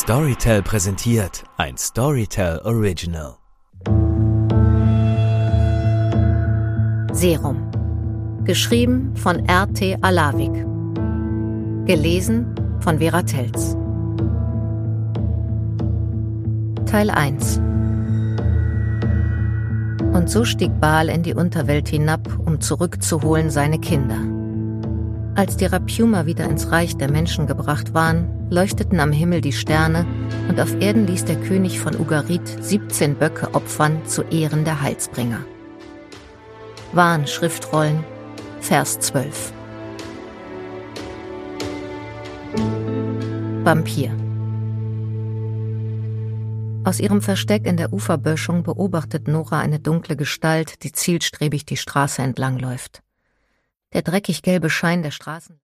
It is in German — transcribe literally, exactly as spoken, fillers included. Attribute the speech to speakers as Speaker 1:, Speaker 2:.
Speaker 1: Storytel präsentiert ein Storytel Original.
Speaker 2: Serum. Geschrieben von R T Alavik. Gelesen von Vera Telz. Teil eins. Und so stieg Baal in die Unterwelt hinab, um zurückzuholen seine Kinder. Als die Rapuma wieder ins Reich der Menschen gebracht waren, leuchteten am Himmel die Sterne und auf Erden ließ der König von Ugarit siebzehn Böcke opfern zu Ehren der Heilsbringer. Wahn Schriftrollen, Vers zwölf. Vampir. Aus ihrem Versteck in der Uferböschung beobachtet Nora eine dunkle Gestalt, die zielstrebig die Straße entlang läuft. Der dreckig gelbe Schein der Straßen